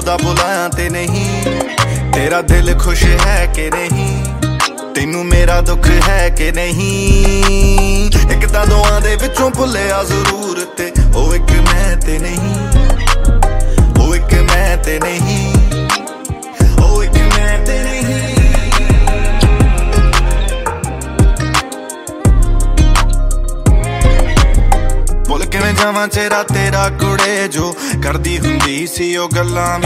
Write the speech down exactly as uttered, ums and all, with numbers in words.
भुलदा भुलाया ते नहीं, तेरा दिल खुश है कि नहीं, तेनू मेरा दुख है कि नहीं। एक तां दोआं दे विचों भुल्लिया जरूर ते ओ एक मैं ते नहीं, ओ एक मैं ते नहीं, ओ एक मैं ते नहीं। भुल किवें जावां चेहरा तेरा कुड़े जो करदी हुंदी सी ओ गल्लां